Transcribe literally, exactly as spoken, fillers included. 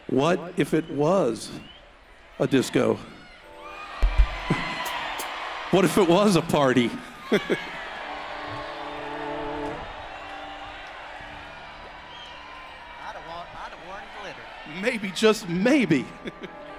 What if it was a disco? What if it was a party? I'd have worn, I'd have worn glitter. Maybe, just maybe.